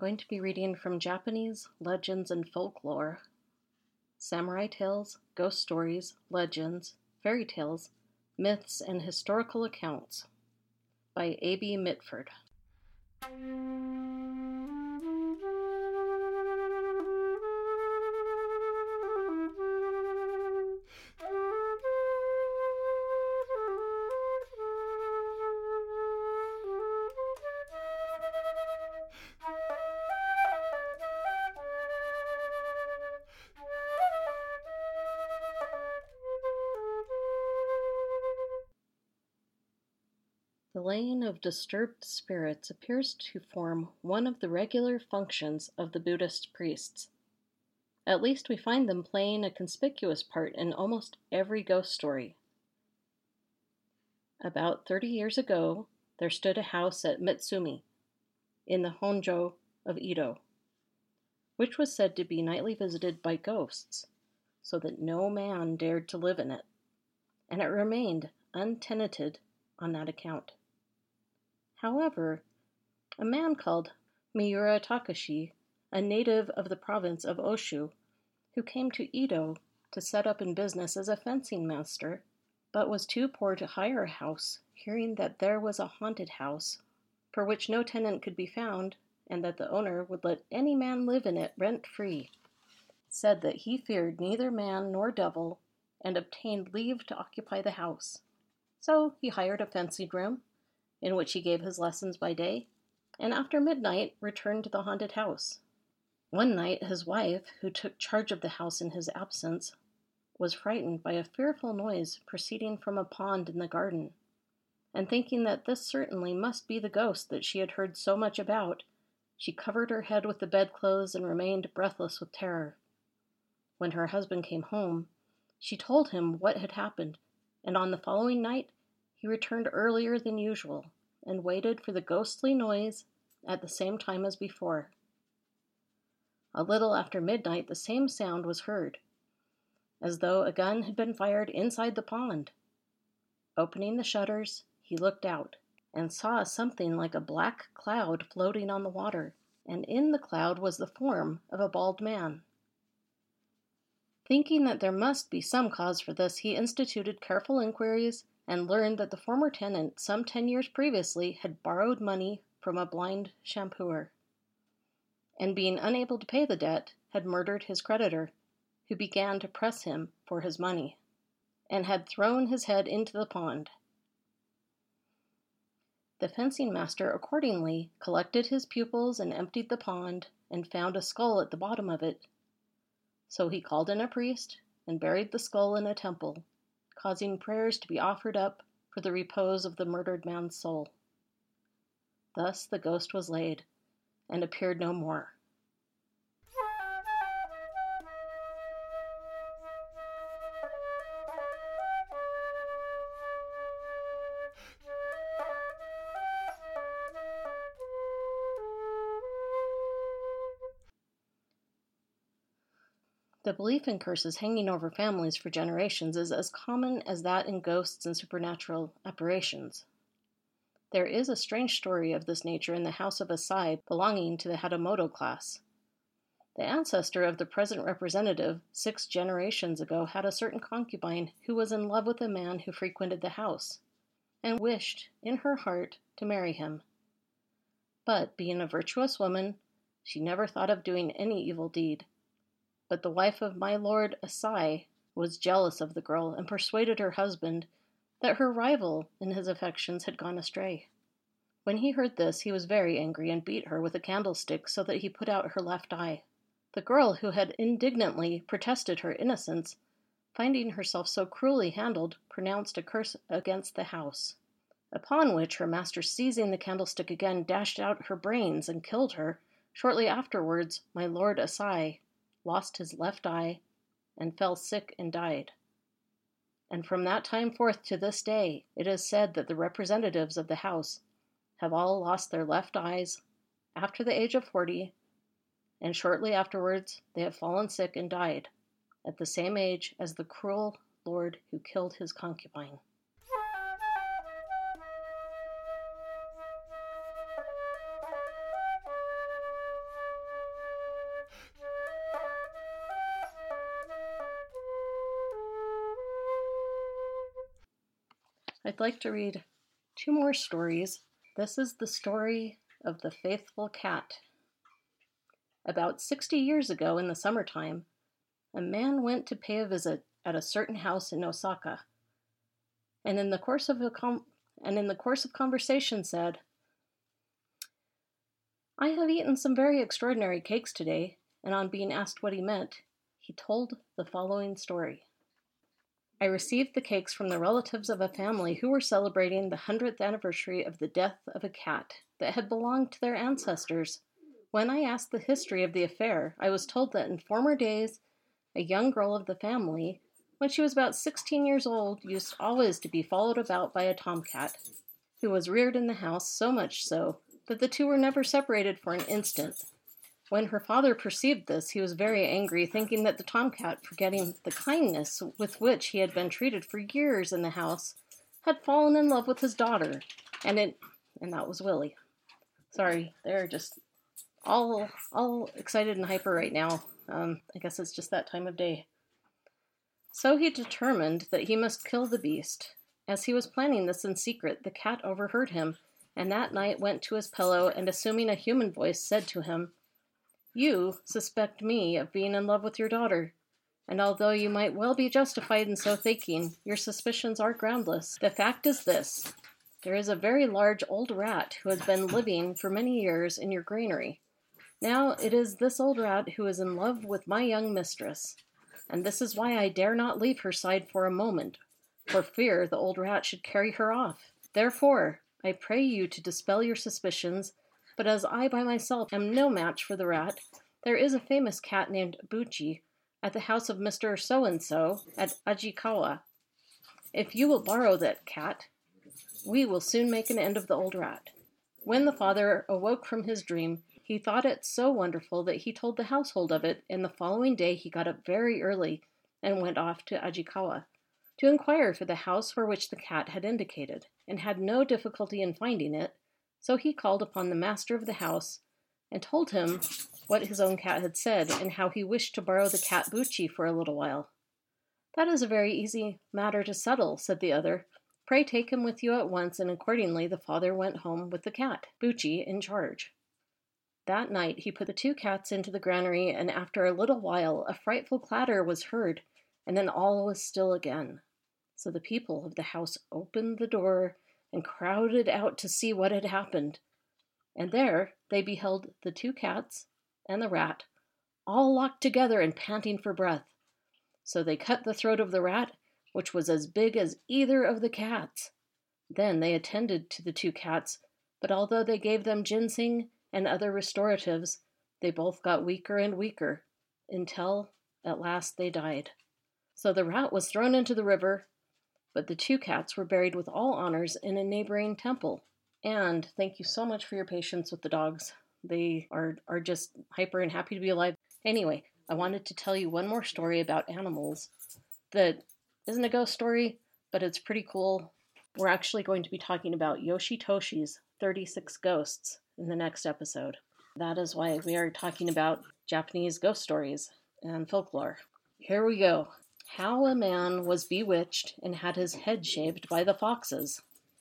going to be reading from Japanese legends and folklore, samurai tales, ghost stories, legends, fairy tales, myths, and historical accounts by A.B. Mitford. The laying of disturbed spirits appears to form one of the regular functions of the Buddhist priests. At least we find them playing a conspicuous part in almost every ghost story. About 30 years ago, there stood a house at Mitsumi, in the Honjo of Edo, which was said to be nightly visited by ghosts, so that no man dared to live in it, and it remained untenanted on that account. However, a man called Miura Takashi, a native of the province of Oshu, who came to Edo to set up in business as a fencing master, but was too poor to hire a house, hearing that there was a haunted house, for which no tenant could be found, and that the owner would let any man live in it rent-free, said that he feared neither man nor devil, and obtained leave to occupy the house. So he hired a fencing room, in which he gave his lessons by day, and after midnight returned to the haunted house. One night his wife, who took charge of the house in his absence, was frightened by a fearful noise proceeding from a pond in the garden, and thinking that this certainly must be the ghost that she had heard so much about, she covered her head with the bedclothes and remained breathless with terror. When her husband came home, she told him what had happened, and on the following night he returned earlier than usual and waited for the ghostly noise at the same time as before. A little after midnight the same sound was heard, as though a gun had been fired inside the pond. Opening the shutters, he looked out and saw something like a black cloud floating on the water, and in the cloud was the form of a bald man. Thinking that there must be some cause for this, he instituted careful inquiries and learned that the former tenant, some 10 years previously, had borrowed money from a blind shampooer, and being unable to pay the debt, had murdered his creditor, who began to press him for his money, and had thrown his head into the pond. The fencing master accordingly collected his pupils and emptied the pond, and found a skull at the bottom of it. So he called in a priest and buried the skull in a temple, causing prayers to be offered up for the repose of the murdered man's soul. Thus the ghost was laid, and appeared no more. The belief in curses hanging over families for generations is as common as that in ghosts and supernatural apparitions. There is a strange story of this nature in the house of Asai belonging to the Hatamoto class. The ancestor of the present representative 6 generations ago had a certain concubine who was in love with a man who frequented the house, and wished in her heart to marry him. But, being a virtuous woman, she never thought of doing any evil deed. But the wife of my lord Asai was jealous of the girl and persuaded her husband that her rival in his affections had gone astray. When he heard this, he was very angry and beat her with a candlestick so that he put out her left eye. The girl, who had indignantly protested her innocence, finding herself so cruelly handled, pronounced a curse against the house, upon which her master, seizing the candlestick again, dashed out her brains and killed her. Shortly afterwards, my lord Asai lost his left eye and fell sick and died. And from that time forth to this day, it is said that the representatives of the house have all lost their left eyes after the age of 40, and shortly afterwards they have fallen sick and died, at the same age as the cruel lord who killed his concubine. I'd like to read 2 more stories. This is the story of the faithful cat. About 60 years ago in the summertime, a man went to pay a visit at a certain house in Osaka, and in the course of conversation said, "I have eaten some very extraordinary cakes today," and on being asked what he meant, he told the following story. "I received the cakes from the relatives of a family who were celebrating the 100th anniversary of the death of a cat that had belonged to their ancestors. When I asked the history of the affair, I was told that in former days, a young girl of the family, when she was about 16 years old, used always to be followed about by a tomcat, who was reared in the house, so much so that the two were never separated for an instant. When her father perceived this, he was very angry, thinking that the tomcat, forgetting the kindness with which he had been treated for years in the house, had fallen in love with his daughter, and that was Willie." Sorry, they're just all excited and hyper right now. I guess it's just that time of day. "So he determined that he must kill the beast. As he was planning this in secret, the cat overheard him, and that night went to his pillow and, assuming a human voice, said to him, 'You suspect me of being in love with your daughter, and although you might well be justified in so thinking, your suspicions are groundless. The fact is this: there is a very large old rat who has been living for many years in your granary. Now it is this old rat who is in love with my young mistress, and this is why I dare not leave her side for a moment, for fear the old rat should carry her off. Therefore, I pray you to dispel your suspicions, but as I by myself am no match for the rat, there is a famous cat named Buchi at the house of Mr. So-and-so at Ajikawa. If you will borrow that cat, we will soon make an end of the old rat.' When the father awoke from his dream, he thought it so wonderful that he told the household of it, and the following day he got up very early and went off to Ajikawa to inquire for the house for which the cat had indicated, and had no difficulty in finding it, so he called upon the master of the house and told him what his own cat had said, and how he wished to borrow the cat Buchi for a little while. 'That is a very easy matter to settle,' said the other. 'Pray take him with you at once,' and accordingly the father went home with the cat, Buchi, in charge. That night he put the 2 cats into the granary, and after a little while a frightful clatter was heard, and then all was still again. So the people of the house opened the door and crowded out to see what had happened. And there they beheld the 2 cats and the rat, all locked together and panting for breath. So they cut the throat of the rat, which was as big as either of the cats. Then they attended to the 2 cats, but although they gave them ginseng and other restoratives, they both got weaker and weaker, until at last they died. So the rat was thrown into the river, but the 2 cats were buried with all honors in a neighboring temple. And thank you so much for your patience with the dogs. They are just hyper and happy to be alive. Anyway, I wanted to tell you one more story about animals that isn't a ghost story, but it's pretty cool. We're actually going to be talking about Yoshitoshi's 36 Ghosts in the next episode. That is why we are talking about Japanese ghost stories and folklore. Here we go. How a man was bewitched and had his head shaved by the foxes.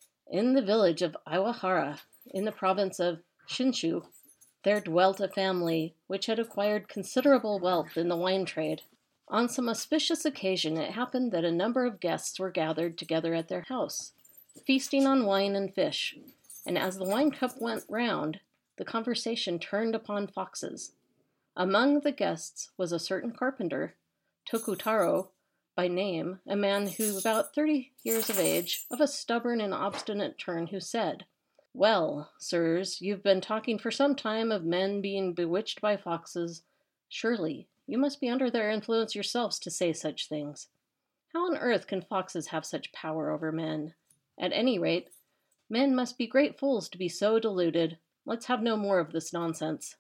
In the village of Iwahara, in the province of Shinshu, there dwelt a family which had acquired considerable wealth in the wine trade. On some auspicious occasion it happened that a number of guests were gathered together at their house, feasting on wine and fish, and as the wine cup went round, the conversation turned upon foxes. Among the guests was a certain carpenter, Tokutaro by name, a man who, about 30 years of age, of a stubborn and obstinate turn, who said, "Well, sirs, you've been talking for some time of men being bewitched by foxes. Surely you must be under their influence yourselves to say such things. How on earth can foxes have such power over men? At any rate, men must be great fools to be so deluded. Let's have no more of this nonsense."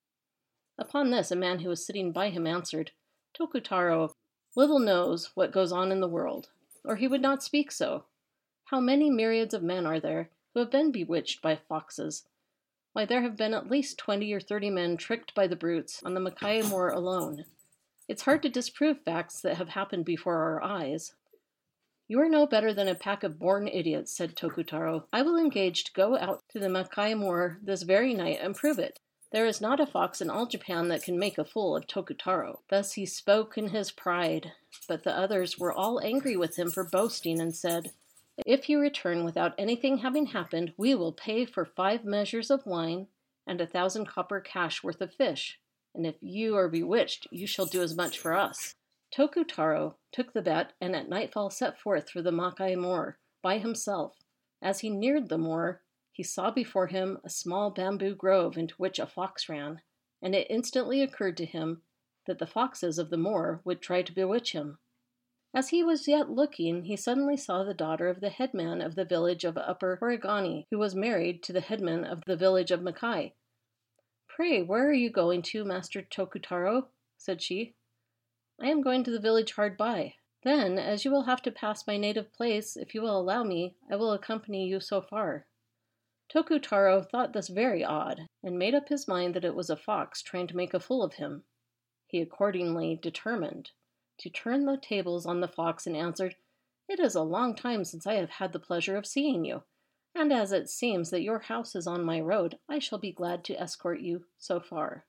Upon this, a man who was sitting by him answered, "Tokutaro little knows what goes on in the world, or he would not speak so. How many myriads of men are there who have been bewitched by foxes? Why, there have been at least 20 or 30 men tricked by the brutes on the Makai Moor alone. It's hard to disprove facts that have happened before our eyes." You are no better than a pack of born idiots, said Tokutaro. I will engage to go out to the Makai Moor this very night and prove it. There is not a fox in all Japan that can make a fool of Tokutaro. Thus he spoke in his pride, but the others were all angry with him for boasting and said, If you return without anything having happened, we will pay for 5 measures of wine and 1,000 copper cash worth of fish. And if you are bewitched, you shall do as much for us. Tokutaro took the bet, and at nightfall set forth for the Makai Moor by himself. As he neared the moor, he saw before him a small bamboo grove into which a fox ran, and it instantly occurred to him that the foxes of the moor would try to bewitch him. As he was yet looking, he suddenly saw the daughter of the headman of the village of Upper Horigani, who was married to the headman of the village of Makai. Pray, where are you going to, Master Tokutaro? Said she. I am going to the village hard by. Then, as you will have to pass my native place, if you will allow me, I will accompany you so far. Tokutaro thought this very odd, and made up his mind that it was a fox trying to make a fool of him. He accordingly determined to turn the tables on the fox and answered, It is a long time since I have had the pleasure of seeing you, and as it seems that your house is on my road, I shall be glad to escort you so far.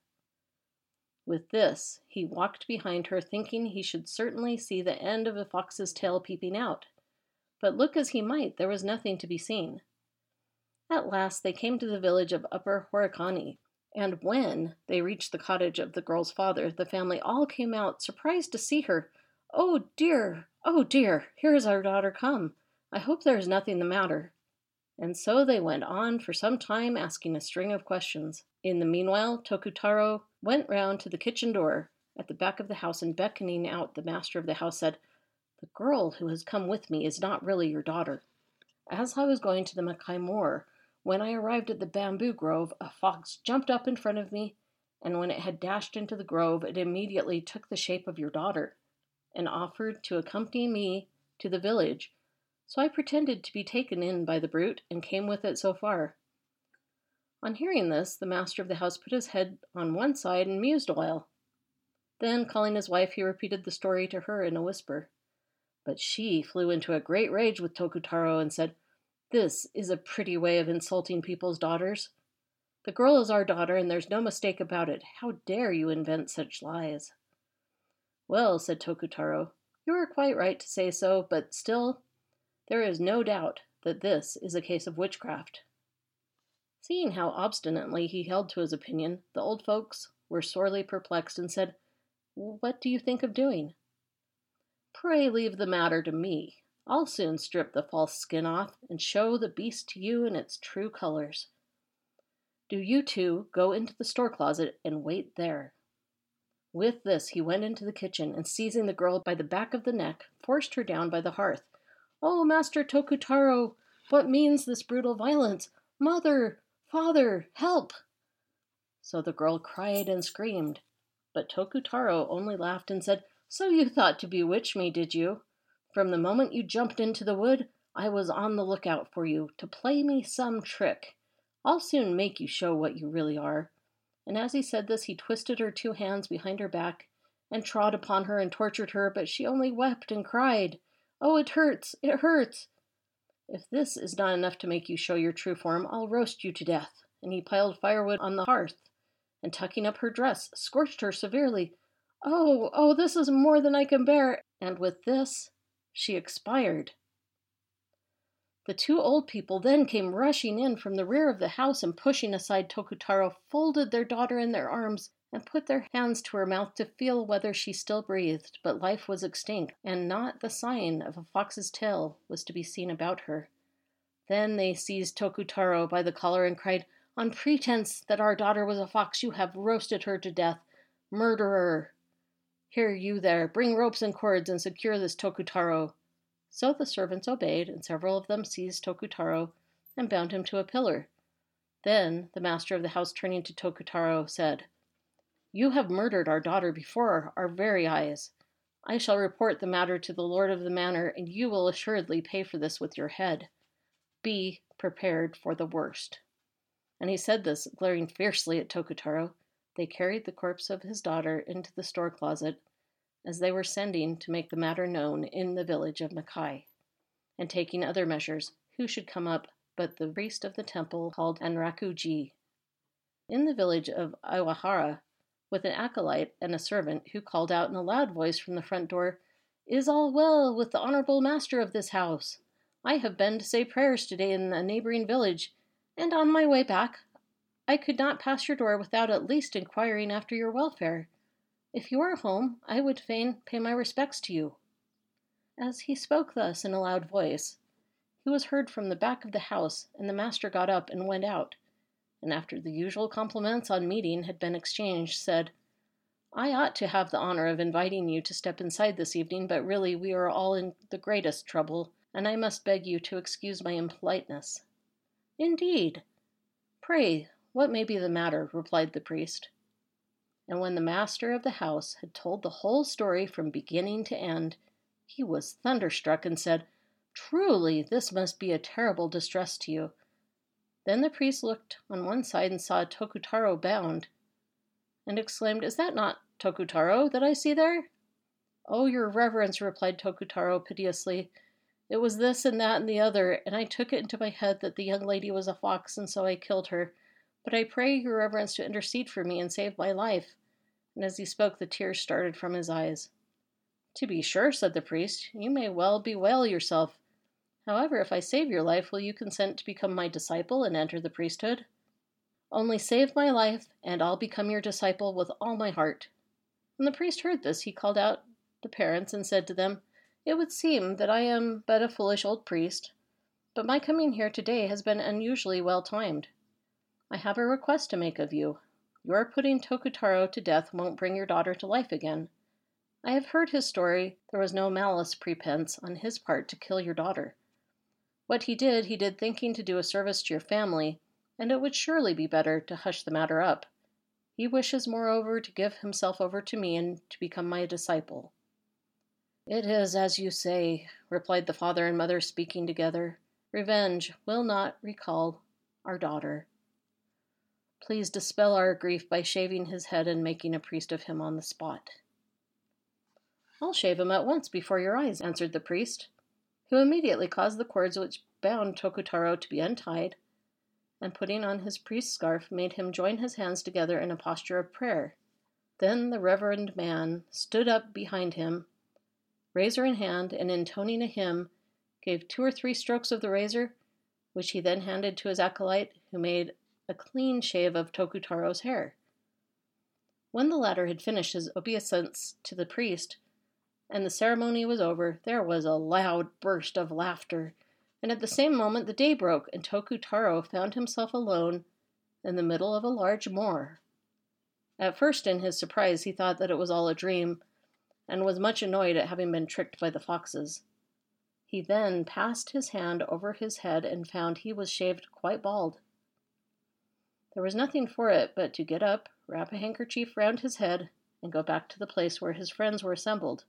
With this, he walked behind her, thinking he should certainly see the end of a fox's tail peeping out. But look as he might, there was nothing to be seen. At last they came to the village of Upper Horikani, and when they reached the cottage of the girl's father, the family all came out, surprised to see her. Oh dear, here is our daughter come. I hope there is nothing the matter. And so they went on for some time asking a string of questions. In the meanwhile, Tokutaro went round to the kitchen door at the back of the house and beckoning out the master of the house said, The girl who has come with me is not really your daughter. As I was going to the Makai Moor, when I arrived at the bamboo grove, a fox jumped up in front of me, and when it had dashed into the grove, it immediately took the shape of your daughter, and offered to accompany me to the village. So I pretended to be taken in by the brute, and came with it so far. On hearing this, the master of the house put his head on one side and mused a while. Then, calling his wife, he repeated the story to her in a whisper. But she flew into a great rage with Tokutaro and said, This is a pretty way of insulting people's daughters. The girl is our daughter, and there's no mistake about it. How dare you invent such lies? Well, said Tokutaro, you are quite right to say so, but still, there is no doubt that this is a case of witchcraft. Seeing how obstinately he held to his opinion, the old folks were sorely perplexed and said, What do you think of doing? Pray leave the matter to me. I'll soon strip the false skin off and show the beast to you in its true colors. Do you two go into the store closet and wait there. With this he went into the kitchen, and seizing the girl by the back of the neck, forced her down by the hearth. Oh, Master Tokutaro, what means this brutal violence? Mother, father, help! So the girl cried and screamed, but Tokutaro only laughed and said, So you thought to bewitch me, did you? From the moment you jumped into the wood, I was on the lookout for you, to play me some trick. I'll soon make you show what you really are. And as he said this, he twisted her 2 hands behind her back, and trod upon her and tortured her, but she only wept and cried, Oh, it hurts, it hurts! If this is not enough to make you show your true form, I'll roast you to death. And he piled firewood on the hearth, and tucking up her dress, scorched her severely. Oh, this is more than I can bear. And with this, she expired. The 2 old people then came rushing in from the rear of the house, and pushing aside Tokutaro, folded their daughter in their arms, and put their hands to her mouth to feel whether she still breathed, but life was extinct, and not the sign of a fox's tail was to be seen about her. Then they seized Tokutaro by the collar and cried, On pretense that our daughter was a fox, you have roasted her to death. Murderer! Here, you there, bring ropes and cords and secure this Tokutaro. So the servants obeyed, and several of them seized Tokutaro and bound him to a pillar. Then the master of the house, turning to Tokutaro, said, You have murdered our daughter before our very eyes. I shall report the matter to the lord of the manor, and you will assuredly pay for this with your head. Be prepared for the worst. And he said this, glaring fiercely at Tokutaro. They carried the corpse of his daughter into the store closet, as they were sending to make the matter known in the village of Makai. and taking other measures, who should come up but the priest of the temple called Anraku-ji, in the village of Iwahara, with an acolyte and a servant, who called out in a loud voice from the front door, "Is all well with the honorable master of this house? I have been to say prayers today in a neighboring village, and on my way back I could not pass your door without at least inquiring after your welfare. If you are home, I would fain pay my respects to you." As he spoke thus in a loud voice, he was heard from the back of the house, and the master got up and went out, and after the usual compliments on meeting had been exchanged, said, "I ought to have the honor of inviting you to step inside this evening, but really we are all in the greatest trouble, and I must beg you to excuse my impoliteness." "Indeed! Pray, what may be the matter?" replied the priest. And when the master of the house had told the whole story from beginning to end, he was thunderstruck and said, "Truly, this must be a terrible distress to you." Then the priest looked on one side and saw Tokutaro bound, and exclaimed, "Is that not Tokutaro that I see there?" "Oh, your reverence," replied Tokutaro piteously, "it was this and that and the other, and I took it into my head that the young lady was a fox, and so I killed her. But I pray your reverence to intercede for me and save my life." And as he spoke, the tears started from his eyes. "To be sure," said the priest, "you may well bewail yourself. However, if I save your life, will you consent to become my disciple and enter the priesthood?" "Only save my life, and I'll become your disciple with all my heart." When the priest heard this, he called out the parents and said to them, "It would seem that I am but a foolish old priest, but my coming here today has been unusually well timed. I have a request to make of you. Your putting Tokutaro to death won't bring your daughter to life again. I have heard his story. There was no malice prepense on his part to kill your daughter. What he did thinking to do a service to your family, and it would surely be better to hush the matter up. He wishes, moreover, to give himself over to me and to become my disciple." "It is as you say," replied the father and mother, speaking together. "Revenge will not recall our daughter. Please dispel our grief by shaving his head and making a priest of him on the spot." "I'll shave him at once before your eyes," answered the priest, who immediately caused the cords which bound Tokutaro to be untied, and putting on his priest's scarf, made him join his hands together in a posture of prayer. Then the reverend man stood up behind him, razor in hand, and intoning a hymn, gave 2 or 3 strokes of the razor, which he then handed to his acolyte, who made a clean shave of Tokutaro's hair. When the latter had finished his obeisance to the priest, and the ceremony was over, there was a loud burst of laughter, and at the same moment the day broke, and Tokutaro found himself alone in the middle of a large moor. At first, in his surprise, he thought that it was all a dream, and was much annoyed at having been tricked by the foxes. He then passed his hand over his head and found he was shaved quite bald. There was nothing for it but to get up, wrap a handkerchief round his head, and go back to the place where his friends were assembled.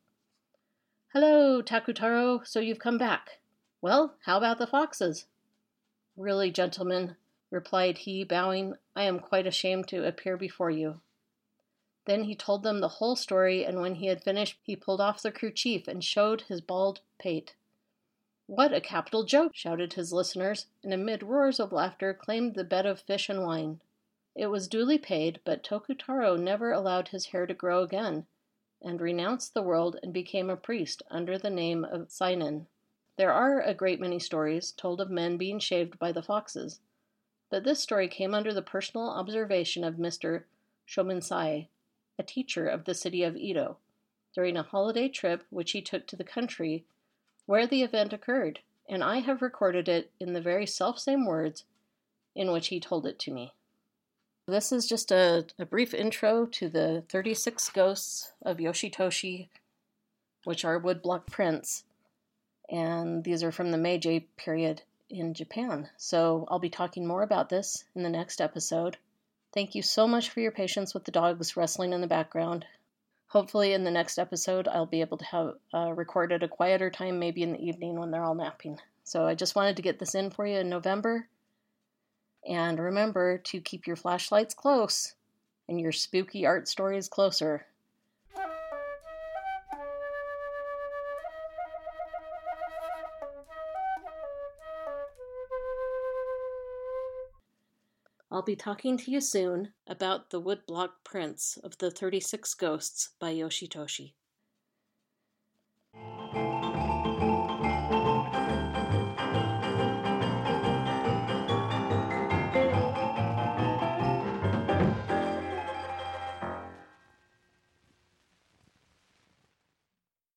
"Hello, Takutaro, so you've come back. Well, how about the foxes?" "Really, gentlemen," replied he, bowing, "I am quite ashamed to appear before you." Then he told them the whole story, and when he had finished, he pulled off the kerchief and showed his bald pate. "What a capital joke!" shouted his listeners, and amid roars of laughter claimed the bed of fish and wine. It was duly paid, but Tokutaro never allowed his hair to grow again, and renounced the world and became a priest under the name of Sainin. There are a great many stories told of men being shaved by the foxes, but this story came under the personal observation of Mr. Shomensai, a teacher of the city of Edo, during a holiday trip which he took to the country where the event occurred, and I have recorded it in the very selfsame words in which he told it to me. This is just a brief intro to the 36 ghosts of Yoshitoshi, which are woodblock prints, and these are from the Meiji period in Japan. So I'll be talking more about this in the next episode. Thank you so much for your patience with the dogs wrestling in the background. Hopefully in the next episode I'll be able to have record at a quieter time, maybe in the evening when they're all napping. So I just wanted to get this in for you in November. And remember to keep your flashlights close and your spooky art stories closer. I'll be talking to you soon about The Woodblock Prince of the 36 Ghosts by Yoshitoshi.